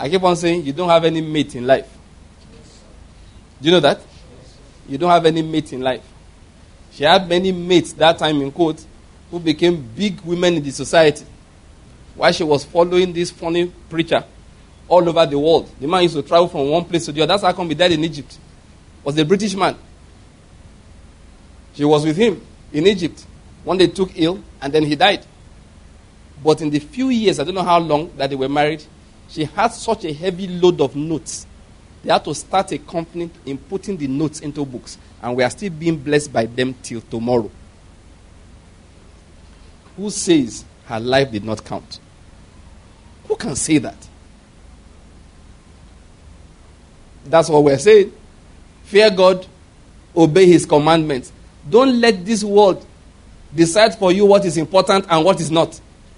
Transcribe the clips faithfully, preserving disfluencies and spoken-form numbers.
I keep on saying, you don't have any mate in life. Do you know that? You don't have any mate in life. She had many mates that time in quote who became big women in the society while she was following this funny preacher all over the world. The man used to travel from one place to the other. That's how come he died in Egypt. Was a British man. She was with him in Egypt. One day took ill and then he died. But in the few years, I don't know how long that they were married, she had such a heavy load of notes. They had to start a company in putting the notes into books. And we are still being blessed by them till tomorrow. Who says her life did not count? Who can say that? That's what we're saying. Fear God, obey his commandments. Don't let this world decide for you what is important and what is not.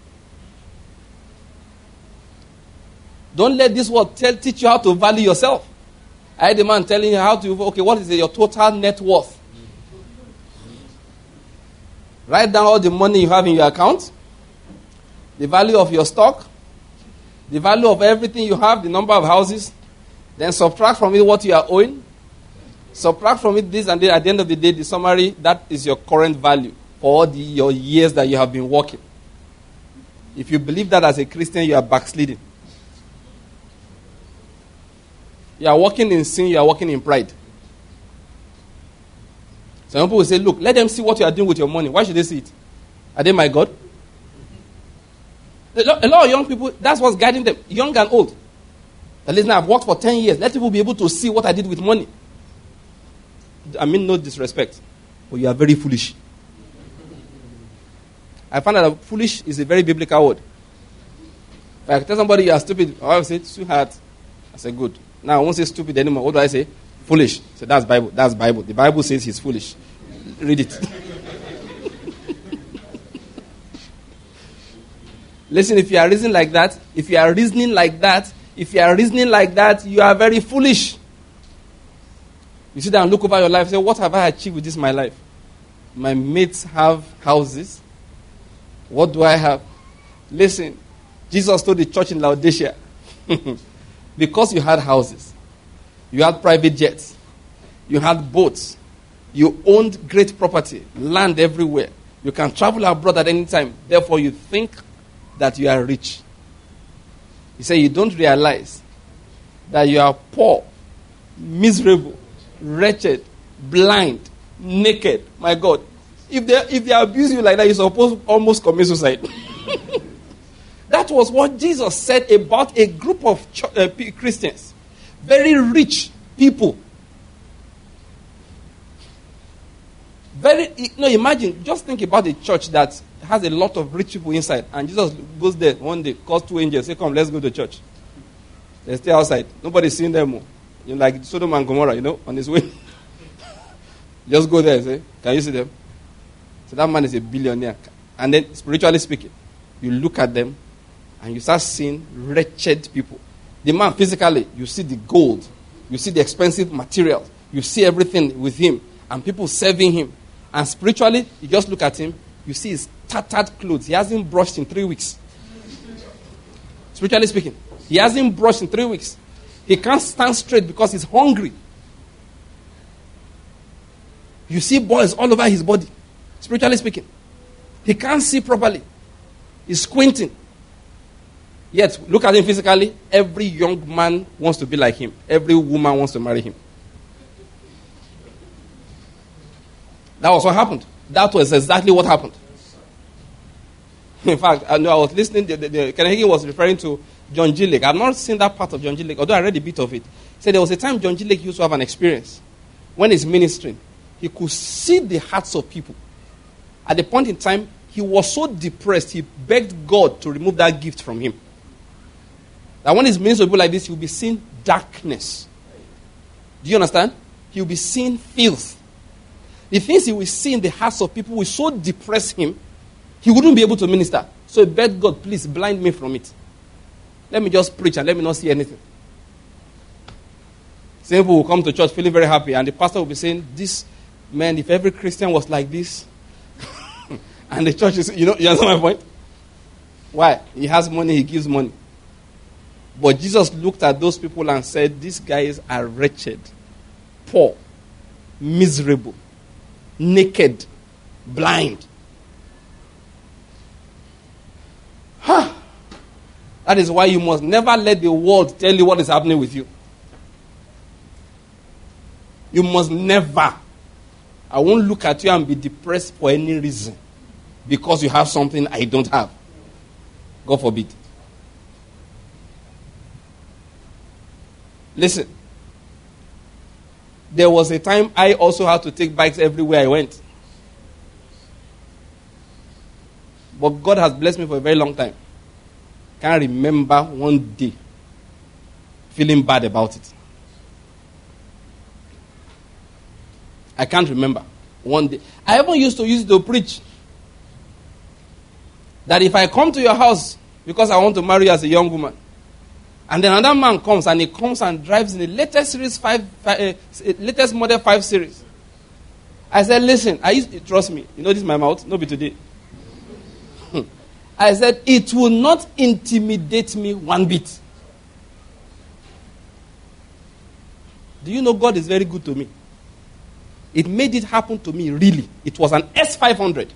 Don't let this world tell, teach you how to value yourself. I had a man telling you how to, okay, what is your total net worth? Write down all the money you have in your account, the value of your stock, the value of everything you have, the number of houses, then subtract from it what you are owing, subtract from it this, and then at the end of the day, the summary, that is your current value for all the, your years that you have been working. If you believe that as a Christian, you are backsliding. You are walking in sin, you are walking in pride. Some people will say, look, let them see what you are doing with your money. Why should they see it? Are they my God? A lot of young people, that's what's guiding them, young and old. At least now I've worked for ten years. Let people be able to see what I did with money. I mean no disrespect, but you are very foolish. I found out that foolish is a very biblical word. If I tell somebody you are stupid, I will say, sweetheart. I say, good. Now I won't say stupid anymore. What do I say? Foolish. So that's Bible. That's Bible. The Bible says he's foolish. Read it. Listen, if you are reasoning like that, if you are reasoning like that, if you are reasoning like that, you are very foolish. You sit down and look over your life and say, what have I achieved with this my life? My mates have houses. What do I have? Listen, Jesus told the church in Laodicea, because you had houses, you had private jets, you had boats, you owned great property, land everywhere, you can travel abroad at any time, therefore you think that you are rich. He said you don't realize that you are poor, miserable, wretched, blind, naked. My God. If they, if they abuse you like that, you're supposed to almost commit suicide. That was what Jesus said about a group of ch- uh, Christians. Very rich people. Very, no, imagine, just think about a church that has a lot of rich people inside. And Jesus goes there one day, calls two angels, say, come, let's go to church. They stay outside. Nobody's seeing them more. You know, like Sodom and Gomorrah, you know, on his way. Just go there and say, can you see them? So that man is a billionaire. And then, spiritually speaking, you look at them and you start seeing wretched people. The man, physically, you see the gold. You see the expensive materials. You see everything with him. And people serving him. And spiritually, you just look at him. You see his tattered clothes. He hasn't brushed in three weeks. Spiritually speaking. He hasn't brushed in three weeks. He can't stand straight because he's hungry. You see boils all over his body. Spiritually speaking. He can't see properly. He's squinting. Yet, look at him physically. Every young man wants to be like him. Every woman wants to marry him. That was what happened. That was exactly what happened. In fact, I know I was listening. The, the, the, Kenneth Hagin was referring to John G. Lake. I've not seen that part of John G. Lake, although I read a bit of it. He said there was a time John G. Lake used to have an experience. When he's ministering, he could see the hearts of people. At the point in time, he was so depressed, he begged God to remove that gift from him. That when he's ministering to people like this, he'll be seeing darkness. Do you understand? He'll be seeing filth. The things he will see in the hearts of people will so depress him, he wouldn't be able to minister. So he begged God, please blind me from it. Let me just preach and let me not see anything. Some people will come to church feeling very happy, and the pastor will be saying, this man, if every Christian was like this, and the church is, you know, you understand my point? Why? He has money, he gives money. But Jesus looked at those people and said, these guys are wretched, poor, miserable, naked, blind. Huh. That is why you must never let the world tell you what is happening with you. You must never. I won't look at you and be depressed for any reason because you have something I don't have. God forbid. Listen. There was a time I also had to take bikes everywhere I went. But God has blessed me for a very long time. Can't remember one day feeling bad about it. I can't remember one day. I even used to use it to preach. That if I come to your house because I want to marry you as a young woman, and then another man comes and he comes and drives in the latest series five, five uh, latest model five series. I said, listen, I used to, trust me. You know this is my mouth? No be today. I said, it will not intimidate me one bit. Do you know God is very good to me? It made it happen to me, really. It was an S five hundred.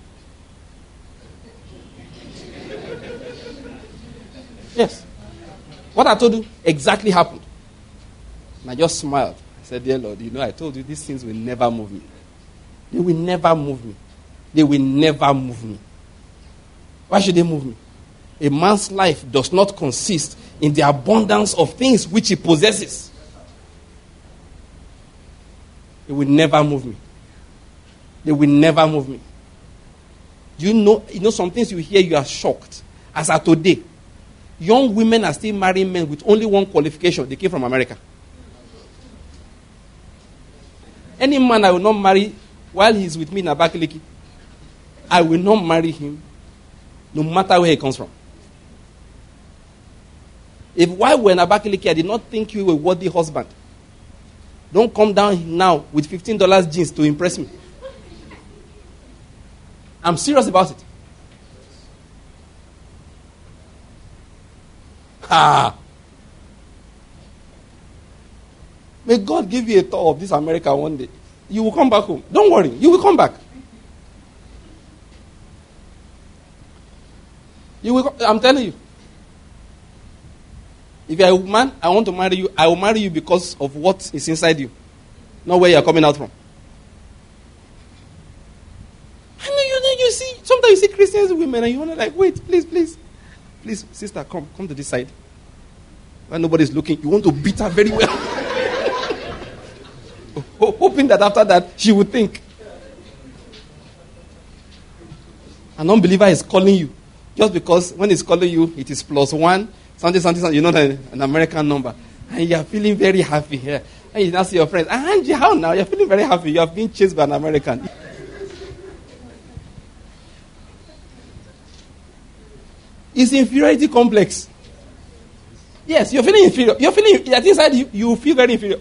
Yes. What I told you exactly happened. And I just smiled. I said, dear Lord, you know, I told you these things will never move me. They will never move me. They will never move me. Why should they move me? A man's life does not consist in the abundance of things which he possesses. It will never move me. They will never move me. Do you know, you know some things you hear, you are shocked. As of today, young women are still marrying men with only one qualification. They came from America. Any man I will not marry while he's with me in Abakaliki, I will not marry him no matter where he comes from. If while we're in Abakaliki, I did not think you were a worthy husband, don't come down now with fifteen dollars jeans to impress me. I'm serious about it. Ah. May God give you a tour of this America one day. You will come back home. Don't worry. You will come back. You will. I'm telling you. If you're a woman, I want to marry you. I will marry you because of what is inside you, not where you're coming out from. I know you know, you see, sometimes you see Christians women and you want to like, wait, please, please. Please, sister, come. Come to this side. When nobody's looking, you want to beat her very well. Hoping that after that, she would think. An unbeliever is calling you. Just because when he's calling you, it is plus one. Something, something, something, you know, an American number. And you're feeling very happy here. And you now see your friends. And how now? You're feeling very happy. You have been chased by an American. It's inferiority complex. Yes, you're feeling inferior. You're feeling, that inside you, you feel very inferior.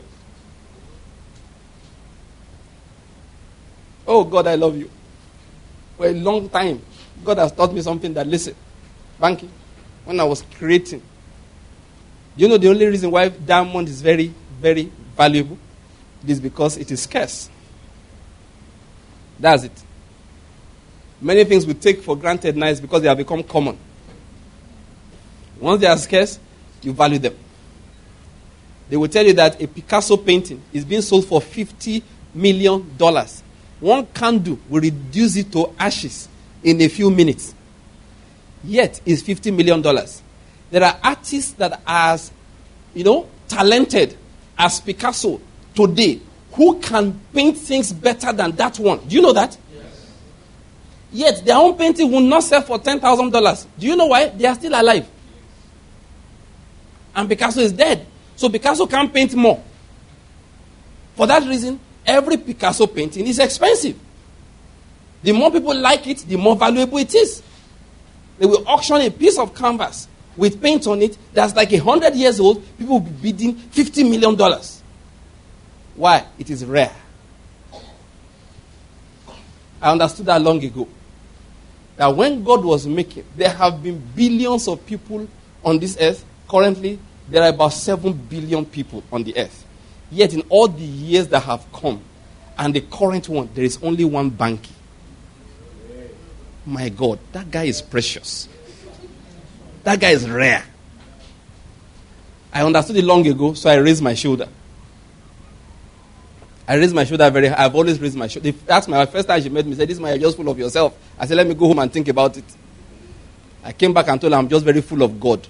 Oh, God, I love you. For a long time, God has taught me something that, listen, Banky, when I was creating, you know the only reason why diamond is very, very valuable? It is because it is scarce. That's it. Many things we take for granted now is because they have become common. Once they are scarce, you value them. They will tell you that a Picasso painting is being sold for fifty million dollars. One candle will reduce it to ashes in a few minutes. Yet, it's fifty million dollars. There are artists that are, you know, talented as Picasso today who can paint things better than that one. Do you know that? Yes. Yet, their own painting will not sell for ten thousand dollars. Do you know why? They are still alive. And Picasso is dead. So Picasso can't paint more. For that reason, every Picasso painting is expensive. The more people like it, the more valuable it is. They will auction a piece of canvas with paint on it that's like a hundred years old. People will be bidding fifty million dollars. Why? It is rare. I understood that long ago. That when God was making, there have been billions of people on this earth Currently, there are about seven billion people on the earth. Yet in all the years that have come, and the current one, there is only one Banky. My God, that guy is precious. That guy is rare. I understood it long ago, so I raised my shoulder. I raised my shoulder very high. I've always raised my shoulder. That's my first time she met me. She said, "This man, you're just full of yourself." I said, "Let me go home and think about it." I came back and told her I'm just very full of God.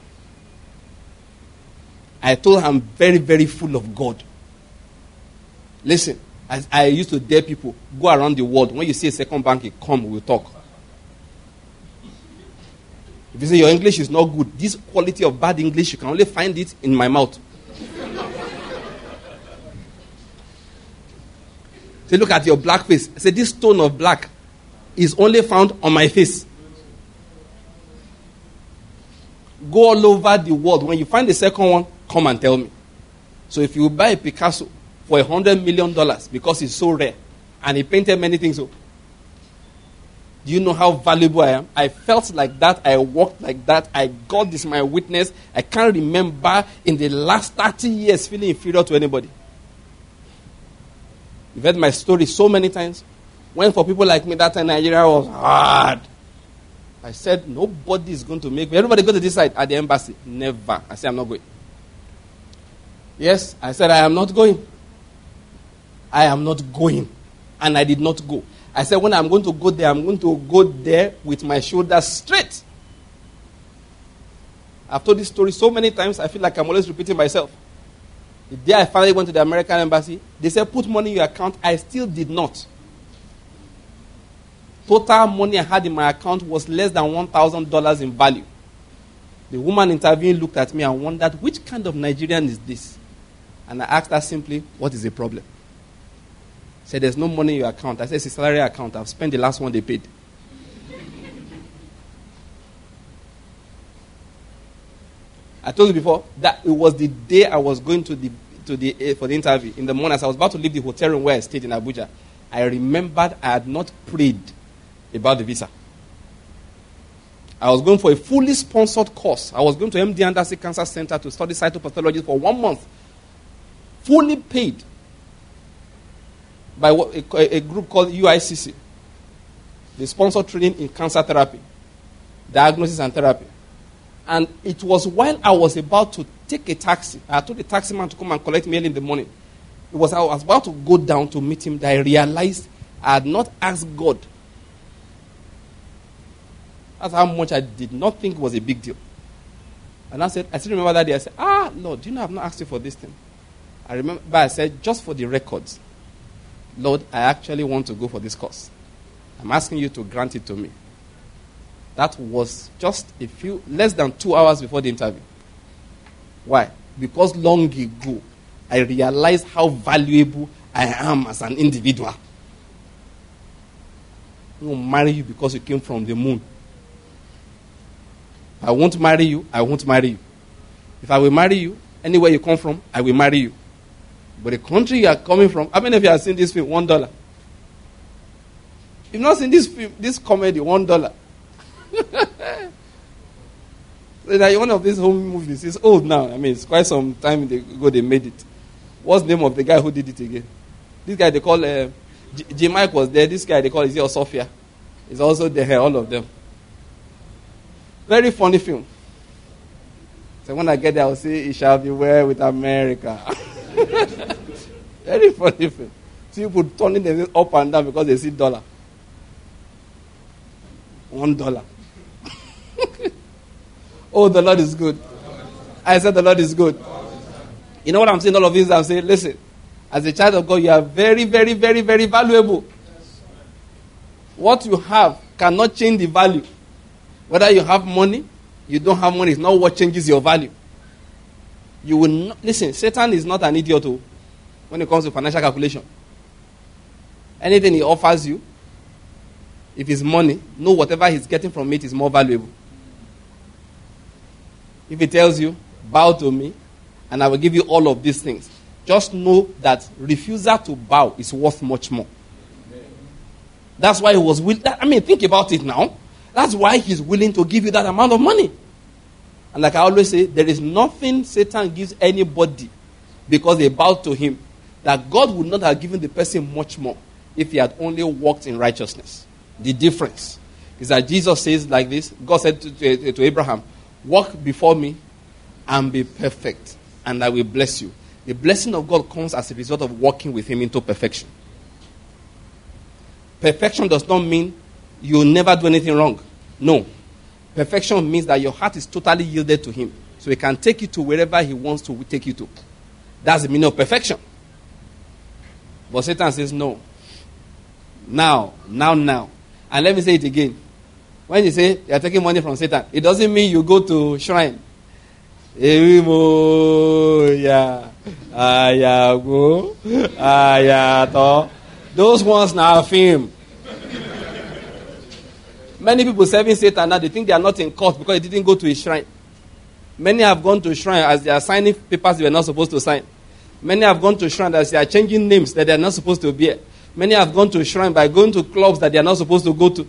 I told her I'm very, very full of God. Listen, as I used to dare people, go around the world. When you see a second Banky, come, we'll talk. If you say your English is not good, this quality of bad English, you can only find it in my mouth. Say, look at your black face. Say, this tone of black is only found on my face. Go all over the world. When you find the second one, come and tell me. So if you buy a Picasso for a hundred million dollars because it's so rare, and he painted many things, so do you know how valuable I am? I felt like that. I walked like that. I God is my witness. I can't remember in the last thirty years feeling inferior to anybody. You've heard my story so many times. When for people like me, that time Nigeria was hard. I said, nobody is going to make me. Everybody go to this side at the embassy. Never. I said, I'm not going. Yes, I said, I am not going. I am not going. And I did not go. I said, when I'm going to go there, I'm going to go there with my shoulders straight. I've told this story so many times, I feel like I'm always repeating myself. The day I finally went to the American embassy, they said, put money in your account. I still did not. Total money I had in my account was less than one thousand dollars in value. The woman interviewing looked at me and wondered, which kind of Nigerian is this? And I asked her simply, what is the problem? She said, there's no money in your account. I said, it's a salary account. I've spent the last one they paid. I told you before that it was the day I was going to the to the uh, for the interview. In the morning, as I was about to leave the hotel room where I stayed in Abuja, I remembered I had not prayed about the visa. I was going for a fully sponsored course. I was going to M D Anderson Cancer Center to study cytopathology for one month. Fully paid by a, a group called U I C C. They sponsor training in cancer therapy, diagnosis and therapy. And it was while I was about to take a taxi. I told the taxi man to come and collect me early in the morning. It was I was about to go down to meet him that I realized I had not asked God. That's how much I did not think was a big deal. And I said, I still remember that day. I said, ah, Lord, do you know I've not asked you for this thing? I remember, but I said, just for the records, Lord, I actually want to go for this course. I'm asking you to grant it to me. That was just a few, less than two hours before the interview. Why? Because long ago, I realized how valuable I am as an individual. I won't marry you because you came from the moon. If I won't marry you, I won't marry you. If I will marry you, anywhere you come from, I will marry you. But the country you are coming from, how many of you have seen this film, one dollar? You've not seen this film, this comedy, one dollar. Like one of these home movies. It's old now. I mean, it's quite some time ago they made it. What's the name of the guy who did it again? This guy they call uh, J. J. Mike was there. This guy they call is here Sophia. Is also there. All of them. Very funny film. So when I get there, I'll say, "It shall be well with America." Very funny film. See people turning them up and down because they see dollar. One dollar. Oh, the Lord is good. I said the Lord is good. You know what I'm saying? All of this, I'm saying, listen. As a child of God, you are very, very, very, very valuable. What you have cannot change the value. Whether you have money, you don't have money, it's not what changes your value. You will not, listen, Satan is not an idiot when it comes to financial calculation. Anything he offers you, if it's money, know whatever he's getting from it is more valuable. If he tells you, bow to me, and I will give you all of these things, just know that refusal to bow is worth much more. That's why he was willing. I mean, think about it now. That's why he's willing to give you that amount of money. And like I always say, there is nothing Satan gives anybody because they bow to him that God would not have given the person much more if he had only walked in righteousness. The difference is that Jesus says like this. God said to, to, to Abraham, walk before me and be perfect, and I will bless you. The blessing of God comes as a result of walking with him into perfection. Perfection does not mean you will never do anything wrong. No. Perfection means that your heart is totally yielded to him, so he can take you to wherever he wants to take you to. That's the meaning of perfection. But Satan says no. Now, now, now. And let me say it again. When you say you are taking money from Satan, it doesn't mean you go to shrine. Those ones now are fame. Many people serving Satan now, they think they are not in court because they didn't go to a shrine. Many have gone to a shrine as they are signing papers they were not supposed to sign. Many have gone to a shrine as they are changing names that they are not supposed to bear. Many have gone to a shrine by going to clubs that they are not supposed to go to.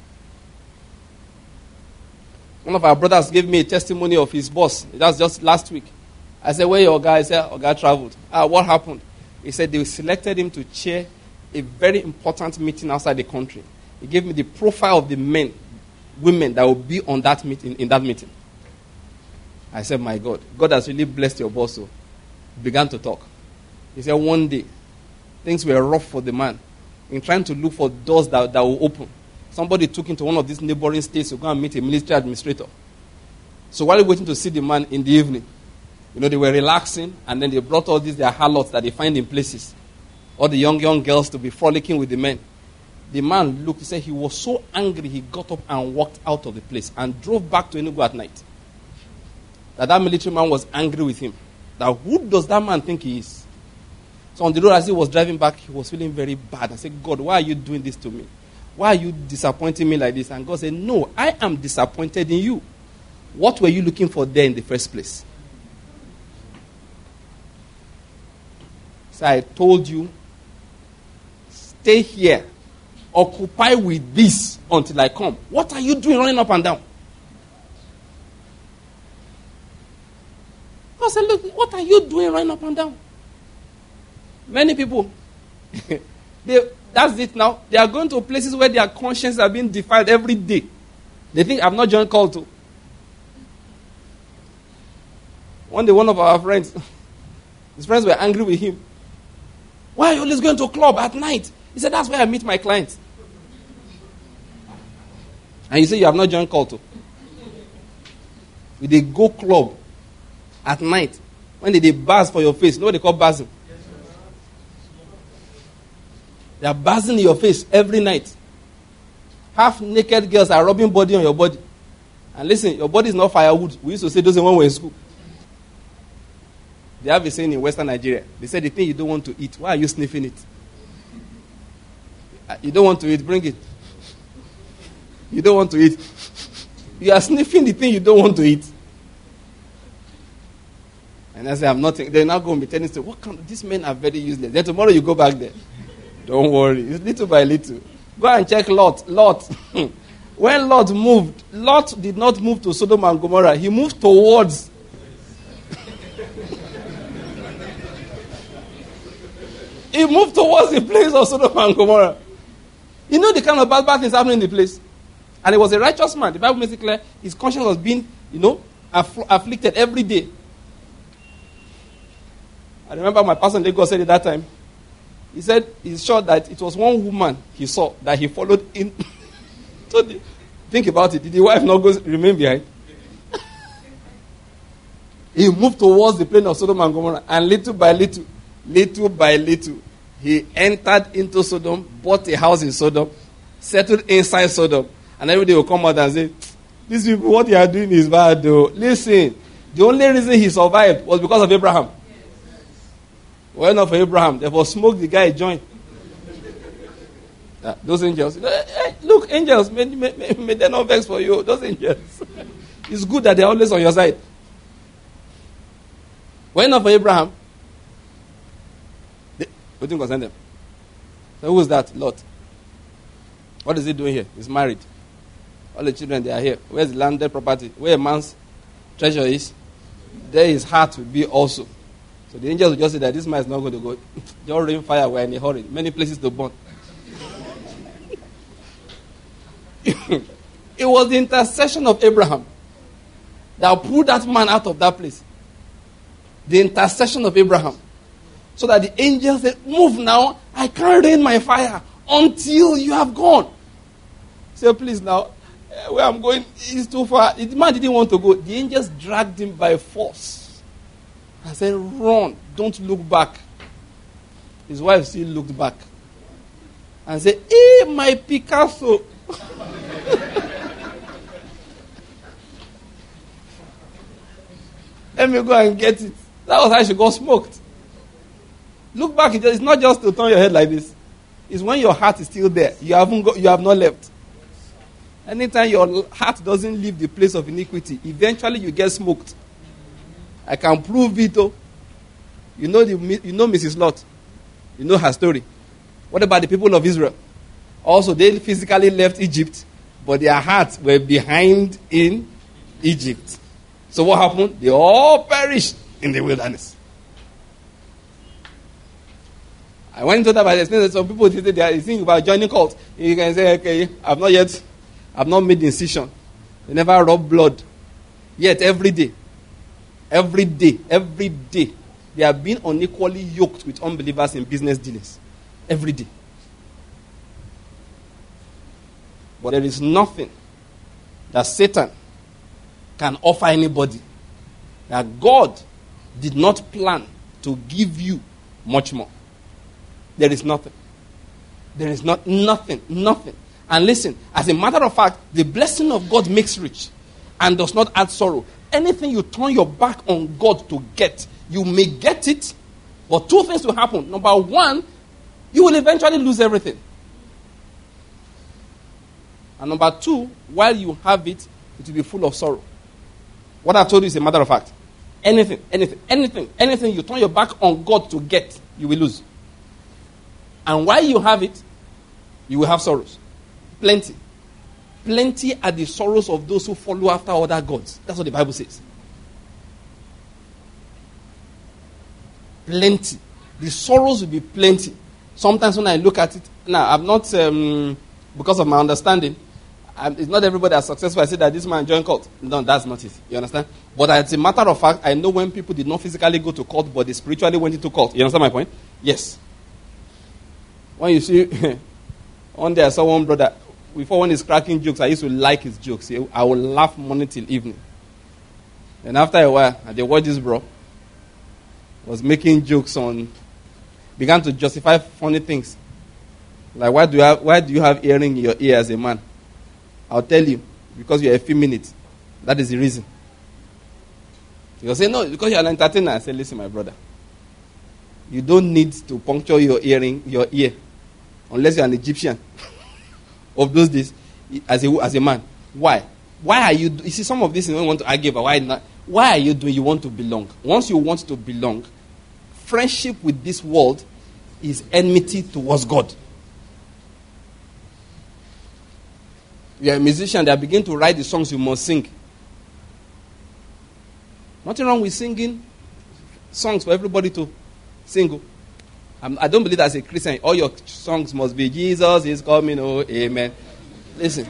One of our brothers gave me a testimony of his boss. That was just last week. I said, where your guy? He said, our guy traveled. Ah, what happened? He said they selected him to chair a very important meeting outside the country. He gave me the profile of the men, women that will be on that meeting, in that meeting. I said, my God, God has really blessed your boss. So he began to talk. He said, one day, things were rough for the man in trying to look for doors that, that will open. Somebody took him to one of these neighboring states to go and meet a military administrator. So while waiting to see the man in the evening, you know, they were relaxing, and then they brought all these their harlots that they find in places. All the young, young girls to be frolicking with the men. The man looked, he said he was so angry, he got up and walked out of the place and drove back to Enugu at night. That that military man was angry with him. That who does that man think he is? So on the road as he was driving back, he was feeling very bad. I said, God, why are you doing this to me? Why are you disappointing me like this? And God said, no, I am disappointed in you. What were you looking for there in the first place? So I told you, stay here. Occupy with this until I come. What are you doing running up and down? I said, look, what are you doing running up and down? Many people, they, that's it now. They are going to places where their conscience are being defiled every day. They think, I've not joined call to. One day, one of our friends, his friends were angry with him. Why are you always going to a club at night? He said, that's where I meet my clients. And you say you have not joined call to. They go club at night. When they, they buzz for your face. You know what they call buzzing? They are buzzing in your face every night. Half naked girls are rubbing body on your body. And listen, your body is not firewood. We used to say those when we were in school. They have a saying in Western Nigeria. They say the thing you don't want to eat, why are you sniffing it? You don't want to eat, bring it. You don't want to eat. You are sniffing the thing you don't want to eat. And I say, I'm not, they're not going to be telling you, what kind of, these men are very useless. Then tomorrow you go back there. Don't worry. It's little by little. Go and check Lot. Lot. When Lot moved, Lot did not move to Sodom and Gomorrah. He moved towards. He moved towards the place of Sodom and Gomorrah. You know the kind of bad, bad things happening in the place. And he was a righteous man. The Bible makes it clear his conscience was being, you know, aff- afflicted every day. I remember my pastor in Lagos said at that time, he said he's sure that it was one woman he saw that he followed in. So the, think about it. Did the wife not go remain behind? He moved towards the plain of Sodom and Gomorrah. And little by little, little by little, he entered into Sodom, bought a house in Sodom, settled inside Sodom. And every day will come out and say, these people, what they are doing is bad though. Listen, the only reason he survived was because of Abraham. Well, not for Abraham. Therefore, smoke the guy joint. Yeah, those angels. Hey, look, angels, may, may, may, may they not vex for you. Those angels. It's good that they're always on your side. Well, not for Abraham. They, we didn't concern them. So who's that? Lot. What is he doing here? He's married. All the children, they are here. Where's the landed property? Where a man's treasure is, there his heart will be also. So the angels will just say that this man is not going to go. Just rain fire, we're in a hurry. Many places to burn. It was the intercession of Abraham that pulled that man out of that place. The intercession of Abraham. So that the angel said, move now, I can't rain my fire until you have gone. Say, please now, where I'm going is too far. The man didn't want to go. The angels dragged him by force. And said, run, don't look back. His wife still looked back. And said, hey, my Picasso. Let me go and get it. That was how she got smoked. Look back, it's not just to turn your head like this. It's when your heart is still there. You haven't got, you have not left. Anytime your heart doesn't leave the place of iniquity, eventually you get smoked. I can prove it. Oh. You know the, you know Missus Lot. You know her story. What about the people of Israel? Also, they physically left Egypt, but their hearts were behind in Egypt. So what happened? They all perished in the wilderness. I went into that by explaining that some people they are thinking about joining cults. You can say, okay, I've not yet, I've not made the incision. They never rub blood. Yet every day, every day, every day, they are being unequally yoked with unbelievers in business dealings. Every day. But there is nothing that Satan can offer anybody that God did not plan to give you much more. There is nothing. There is not nothing, nothing. And listen, as a matter of fact, the blessing of God makes rich and does not add sorrow. Anything you turn your back on God to get, you may get it, but two things will happen. Number one, you will eventually lose everything. And number two, while you have it, it will be full of sorrow. What I've told you is a matter of fact. Anything, anything, anything, anything you turn your back on God to get, you will lose. And while you have it, you will have sorrows. Plenty. Plenty are the sorrows of those who follow after other gods. That's what the Bible says. Plenty. The sorrows will be plenty. Sometimes when I look at it, now I'm not, um, because of my understanding, I'm, it's not everybody that's successful. I say that this man joined cult. No, that's not it. You understand? But as a matter of fact, I know when people did not physically go to cult, but they spiritually went into cult. You understand my point? Yes. When you see, one day I saw one brother, before when he's cracking jokes, I used to like his jokes. I would laugh morning till evening. And after a while, I did watch this bro. Was making jokes on, began to justify funny things. Like, why do you have, why do you have earring in your ear as a man? I'll tell you, because you're effeminate. That is the reason. You'll say, no, because you're an entertainer. I say, listen, my brother. You don't need to puncture your earring, your ear, unless you're an Egyptian of those days, as a, as a man. Why? Why are you, you see, some of this you don't want to argue about why not. Why are you doing, you want to belong? Once you want to belong, friendship with this world is enmity towards God. You're a musician, they begin to write the songs you must sing. Nothing wrong with singing songs for everybody to sing. I'm, I don't believe as a Christian, all your songs must be Jesus is coming, oh, amen. Listen.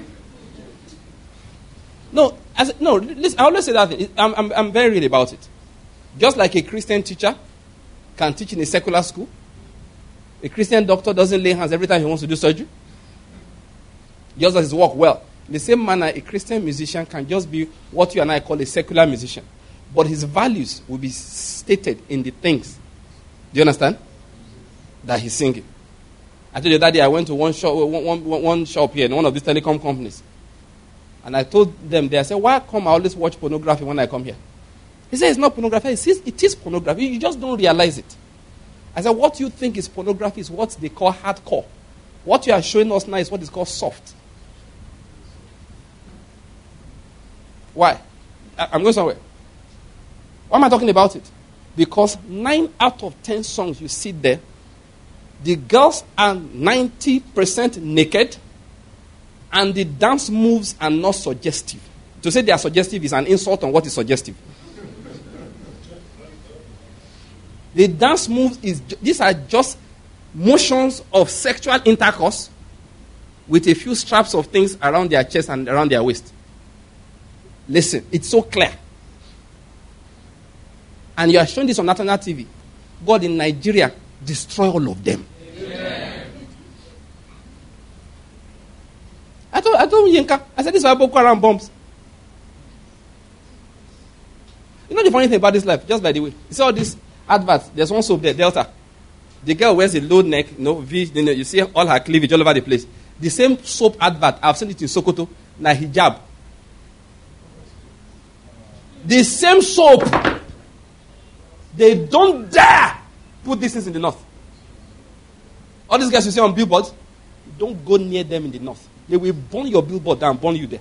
No, as, no, listen, I always say that thing. I'm, I'm, I'm very real about it. Just like a Christian teacher can teach in a secular school, a Christian doctor doesn't lay hands every time he wants to do surgery. Just does his work well. In the same manner, a Christian musician can just be what you and I call a secular musician. But his values will be stated in the things. Do you understand? That he's singing. I told you that day I went to one shop, one, one, one shop here in one of these telecom companies. And I told them there, I said, why come I always watch pornography when I come here? He said, it's not pornography. He says, it is pornography. You just don't realize it. I said, what you think is pornography is what they call hardcore. What you are showing us now is what is called soft. Why? I, I'm going somewhere. Why am I talking about it? Because nine out of ten songs you see there, the girls are ninety percent naked and the dance moves are not suggestive. To say they are suggestive is an insult on what is suggestive. The dance moves is these are just motions of sexual intercourse with a few straps of things around their chest and around their waist. Listen, it's so clear. And you are showing this on national T V. God in Nigeria, destroy all of them. Amen. I told, I told Yinka, I said, this is Boko Haram bombs. You know the funny thing about this life, just by the way, you see all these adverts, there's one soap there, Delta. The girl wears a low neck, you know, V, you know, you see all her cleavage all over the place. The same soap advert, I've seen it in Sokoto, na hijab. The same soap. They don't dare put these things in the north. All these guys you see on billboards, don't go near them in the north. They will burn your billboard down, burn you there.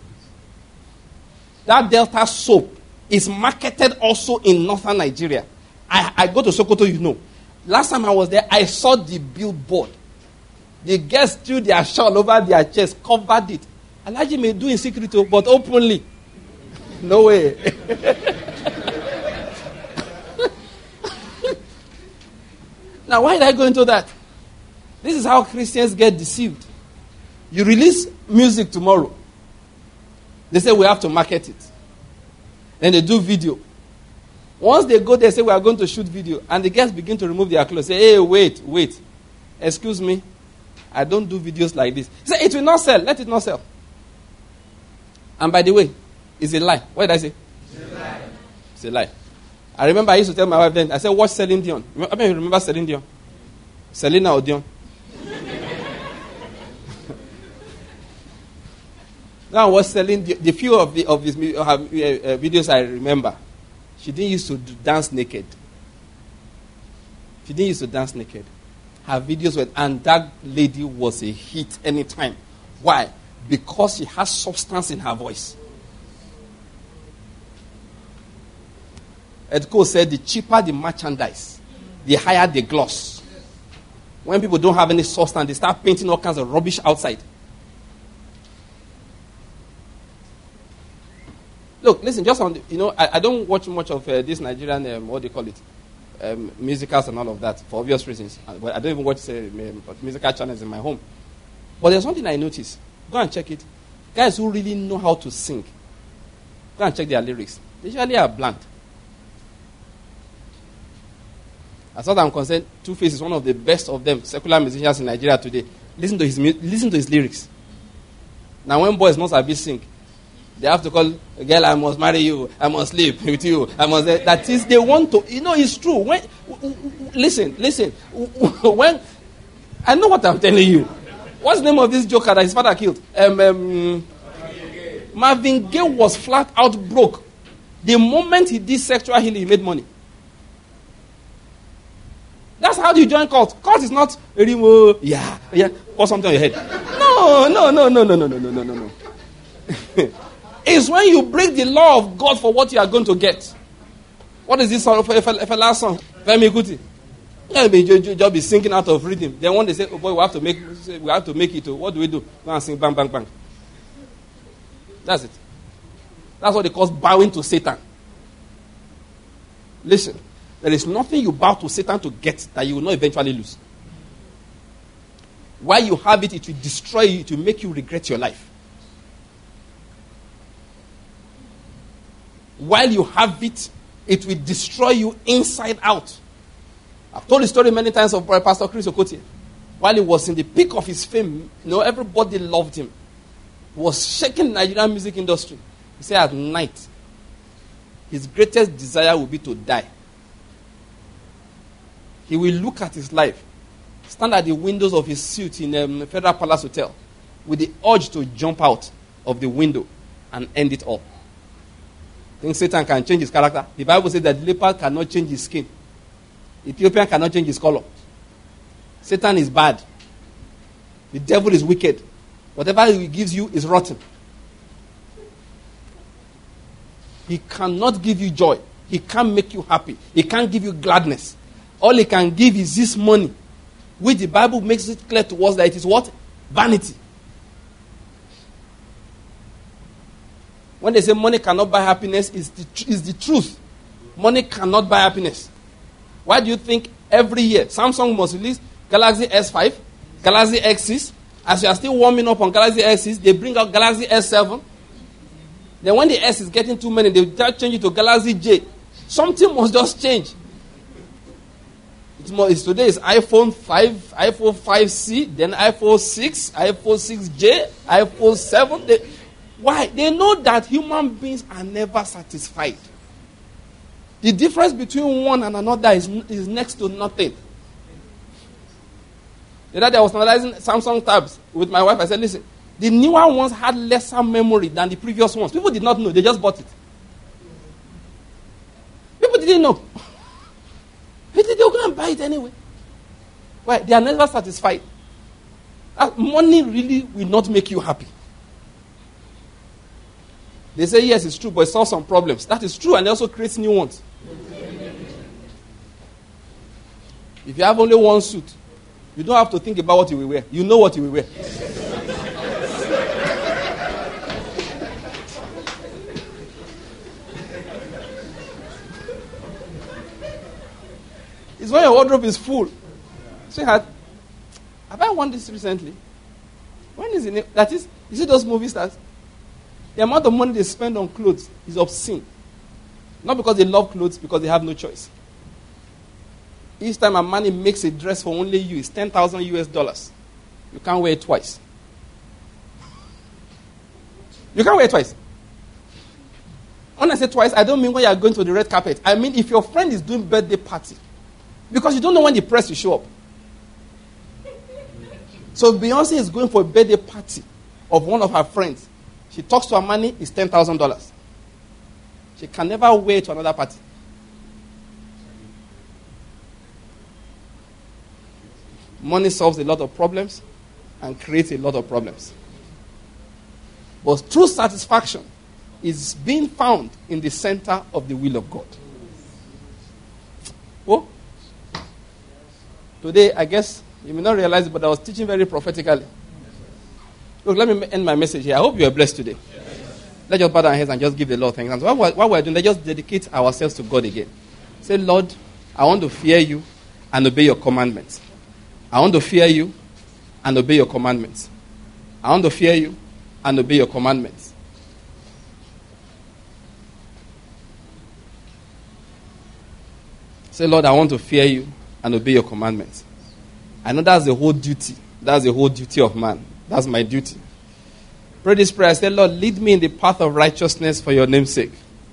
That Delta soap is marketed also in northern Nigeria. I, I go to Sokoto, you know. Last time I was there, I saw the billboard. The girls threw their shawl over their chest, covered it. Alhaji may do in secret, but openly. No way. Now, why did I go into that? This is how Christians get deceived. You release music tomorrow. They say we have to market it. Then they do video. Once they go there, say we are going to shoot video. And the guys begin to remove their clothes. Say, hey, wait, wait. Excuse me. I don't do videos like this. Say, it will not sell. Let it not sell. And by the way, it's a lie. What did I say? It's a lie. It's a lie. I remember I used to tell my wife then, I said, watch Celine Dion. I mean, you remember Celine Dion? Selena or Dion? Now, what Celine Dion, the few of, the, of his uh, uh, videos I remember, she didn't used to dance naked. She didn't used to dance naked. Her videos were, and that lady was a hit anytime. Why? Because she has substance in her voice. Edco said the cheaper the merchandise, the higher the gloss. When people don't have any substance, they start painting all kinds of rubbish outside. Look, listen, just on the, you know, I, I don't watch much of uh, this Nigerian, um, what do you call it, um, musicals and all of that, for obvious reasons. But I don't even watch uh, musical channels in my home. But there's something I noticed. Go and check it. Guys who really know how to sing, go and check their lyrics. They usually are bland. As far as I'm concerned, Two-Face is one of the best of them, secular musicians in Nigeria today. Listen to his listen to his lyrics. Now, when boys must have been sing, they have to call, girl, I must marry you, I must sleep with you, I must. That is, they want to. You know, it's true. When listen, listen. When I know what I'm telling you. What's the name of this joker that his father killed? Um, um, Marvin Gaye was flat out broke. The moment he did sexual healing, he made money. That's how you join cult. Cult is not remove, yeah, yeah, or something on your head. No, no, no, no, no, no, no, no, no, no. It's when you break the law of God for what you are going to get. What is this song? If a last song, Femi Kuti. Yeah, just be singing out of rhythm. Then when they say, "Oh boy, we have to make, we have to make it." What do we do? Go and sing, bang, bang, bang. That's it. That's what they call bowing to Satan. Listen, there is nothing you bow to Satan to get that you will not eventually lose. While you have it, it will destroy you. It will make you regret your life. While you have it, it will destroy you inside out. I've told the story many times of Pastor Chris Okotie. While he was in the peak of his fame, you know, everybody loved him. He was shaking the Nigerian music industry. He said at night, his greatest desire will be to die. He will look at his life, stand at the windows of his suite in um, Federal Palace Hotel with the urge to jump out of the window and end it all. Think Satan can change his character? The Bible says that leopard cannot change his skin. Ethiopian cannot change his color. Satan is bad. The devil is wicked. Whatever he gives you is rotten. He cannot give you joy. He can't make you happy. He can't give you gladness. All he can give is this money, which the Bible makes it clear to us that it is what? Vanity. When they say money cannot buy happiness, it's the, it's the truth. Money cannot buy happiness. Why do you think every year Samsung must release Galaxy S five, Galaxy X six? As you are still warming up on Galaxy S six, they bring out Galaxy S seven. Then when the S is getting too many, they change it to Galaxy J. Something must just change. It's more, it's today is iPhone five, iPhone five C, then iPhone six, iPhone six J, iPhone seven. They, why? They know that human beings are never satisfied. The difference between one and another is, is next to nothing. The other day I was analyzing Samsung tabs with my wife. I said, listen, the newer ones had lesser memory than the previous ones. People did not know. They just bought it. People didn't know. They were going to buy it anyway. Why? They are never satisfied. Uh, money really will not make you happy. They say, yes, it's true, but it solves some problems. That is true, and it also creates new ones. If you have only one suit, you don't have to think about what you will wear. You know what you will wear. It's when your wardrobe is full. Sweetheart, have I worn this recently? When is it? That is, you see those movie stars? The amount of money they spend on clothes is obscene. Not because they love clothes, because they have no choice. Each time a man makes a dress for only you, it's ten thousand U S dollars. You can't wear it twice. You can't wear it twice. When I say twice, I don't mean when you are going to the red carpet. I mean if your friend is doing birthday party. Because you don't know when the press will show up. So Beyonce is going for a birthday party of one of her friends. She talks to her money, it's ten thousand dollars. She can never wear to another party. Money solves a lot of problems and creates a lot of problems. But true satisfaction is being found in the center of the will of God. Oh, today, I guess, you may not realize it, but I was teaching very prophetically. Look, let me end my message here. I hope you are blessed today. Yes. Let's just bow our heads and just give the Lord thanks. And so what, what we're doing, let's just dedicate ourselves to God again. Say, Lord, I want to fear you and obey your commandments. I want to fear you and obey your commandments. I want to fear you and obey your commandments. Say, Lord, I want to fear you and obey your commandments. I know that's the whole duty. That's the whole duty of man. That's my duty. Pray this prayer. Say, Lord, lead me in the path of righteousness for your name's sake.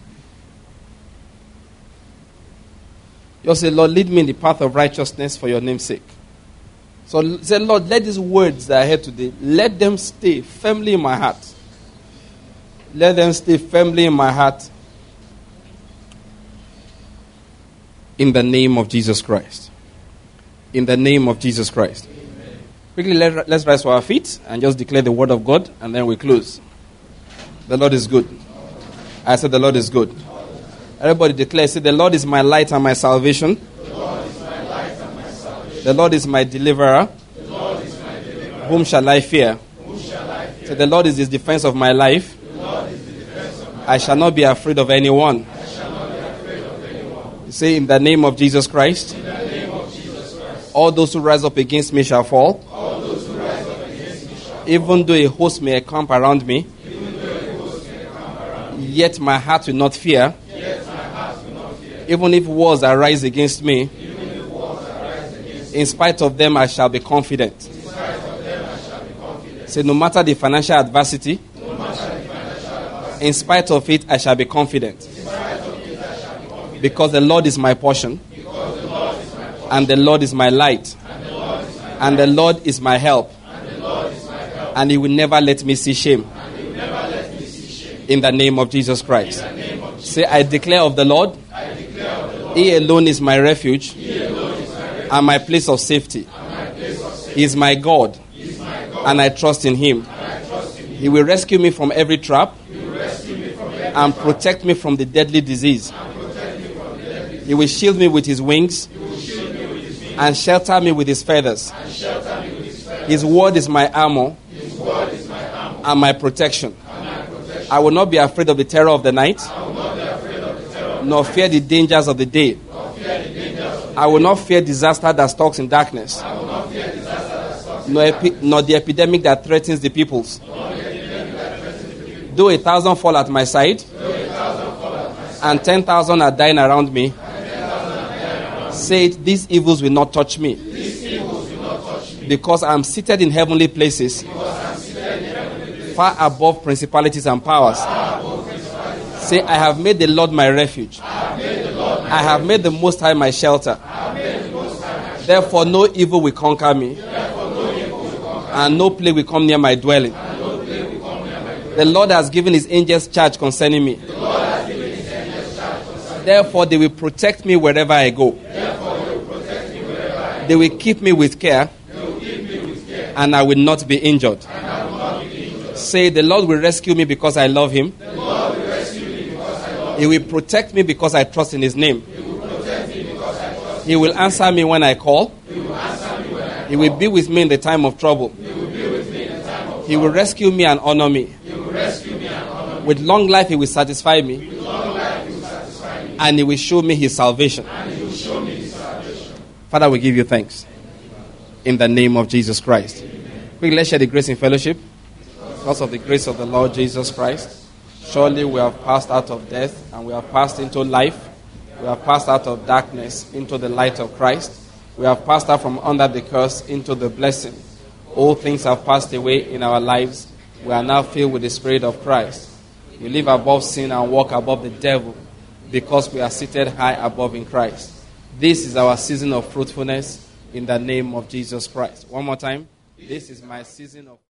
You say, Lord, lead me in the path of righteousness for your name's sake. So say, Lord, let these words that I heard today, let them stay firmly in my heart. Let them stay firmly in my heart. In the name of Jesus Christ. In the name of Jesus Christ. Amen. Quickly, let, let's rise to our feet and just declare the word of God, and then we close. The Lord is good. I said the Lord is good. Everybody declare, say, the Lord is my light and my salvation. The Lord is my light and my salvation. The Lord is my deliverer. The Lord is my deliverer. Whom shall I fear? Whom shall I fear? Say, the Lord is the defense of my life. The Lord is the defense of my life. I shall not be afraid of anyone. I shall not be afraid of anyone. Say, in the name of Jesus Christ. In the name of Jesus Christ. All those who rise up against me shall fall. All those who rise up against me shall fall. Even though a host may encamp around me. Even though a host may encamp around me. Yet my heart will not fear. Even if wars arise against me, arise against in spite of them I shall be confident. In spite of them I shall be confident. Say, no matter the financial adversity, no matter the financial adversity, in spite of it I shall be confident. In spite of it I shall be confident. Because the Lord is my portion, because the Lord is my portion, and the Lord is my light, and the Lord is my, and the Lord is my help, and the Lord is my help, and He will never let me see shame. And He will never let me see shame. In the name of Jesus Christ. In the name of Jesus. Say, I declare of the Lord. He alone is my refuge, is my refuge. And my place of safety. Place of safety. He is my God, is my God. And I trust in Him. Trust in him. He will rescue me from every trap, from every and trap. Protect me from the deadly disease. The deadly disease. He will shield me with His wings, with his wings. And shelter me with His feathers. With his, feathers. His word is my armor, his word is my armor. And my protection. And my protection. I will not be afraid of the terror of the night, nor fear the dangers of the day. I will not fear disaster that stalks in darkness, nor, epi- nor the epidemic that threatens the peoples. Though a thousand fall at my side, and ten thousand are dying around me, say it, these evils will not touch me, because I am seated in heavenly places, far above principalities and powers. Say, I have made the Lord my refuge. I have made the Most High my shelter. Therefore no evil will conquer me, and no plague will come near my dwelling. The Lord has given his angels charge concerning me. Therefore they will protect me wherever I go. They will keep me with care, and I will not be injured. Say, the Lord will rescue me because I love him. He will protect me because I trust in his name. He will answer me when I call. He will be with me in the time of trouble. He will rescue me and honor me. With long life he will satisfy me, and he will show me his salvation. Father, we give you thanks in the name of Jesus Christ. Quickly, let's share the grace in fellowship. Because of the grace of the Lord Jesus Christ, surely we have passed out of death and we have passed into life. We have passed out of darkness into the light of Christ. We have passed out from under the curse into the blessing. All things have passed away in our lives. We are now filled with the Spirit of Christ. We live above sin and walk above the devil because we are seated high above in Christ. This is our season of fruitfulness in the name of Jesus Christ. One more time. This is my season of